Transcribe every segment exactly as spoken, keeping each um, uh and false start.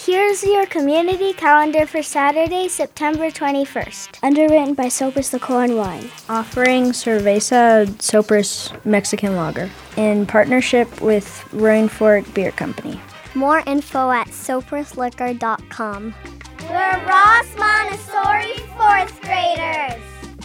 Here's your community calendar for Saturday, September twenty-first. Underwritten by Sopris Liquor and Wine. Offering Cerveza Sopris Mexican Lager in partnership with Roaring Fork Beer Company. More info at sopris liquor dot com. We're Ross Montessori fourth graders.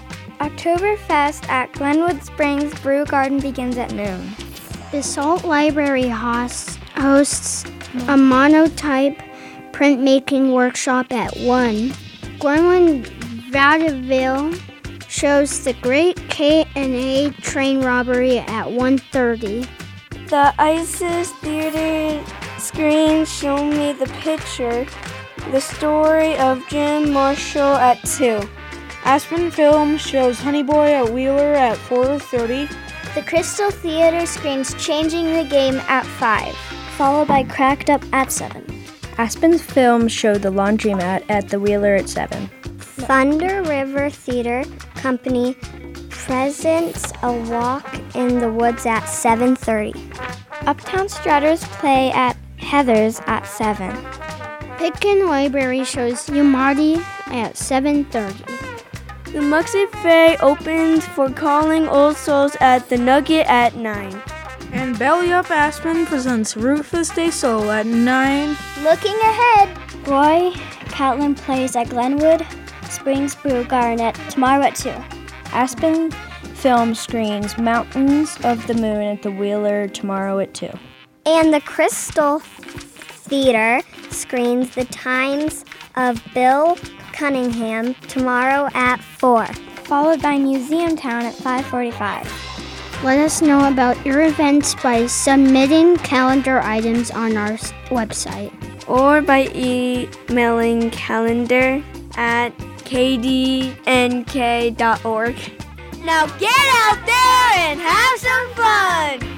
Oktoberfest at Glenwood Springs Brew Garden begins at noon. Basalt Library hosts, hosts a monotype printmaking workshop at one. Glenwood Vaudeville shows the Great K and A train robbery at one thirty. The ISIS Theater screens Show Me the Picture, the story of Jim Marshall at two. Aspen Film shows Honey Boy at Wheeler at four thirty. The Crystal Theater screens Changing the Game at five, followed by Cracked Up at seven. Aspen Film showed The Laundromat at the Wheeler at seven. Thunder River Theater Company presents A Walk in the Woods at seven thirty. Uptown Strutters play at Heather's at seven. Pitkin Library shows Yumadi at seven thirty. The Muxie Fair opens for Calling Old Souls at the Nugget at nine. And Belly Up Aspen presents Rufus Day Soul at nine. Looking ahead, Roy Catlin plays at Glenwood Springs Brew Garden at tomorrow at two. Aspen Film screens Mountains of the Moon at the Wheeler tomorrow at two. And the Crystal Theater screens The Times of Bill Cunningham tomorrow at four, followed by Museum Town at five forty-five. Let us know about your events by submitting calendar items on our website. Or by emailing calendar at k d n k dot org. Now get out there and have some fun!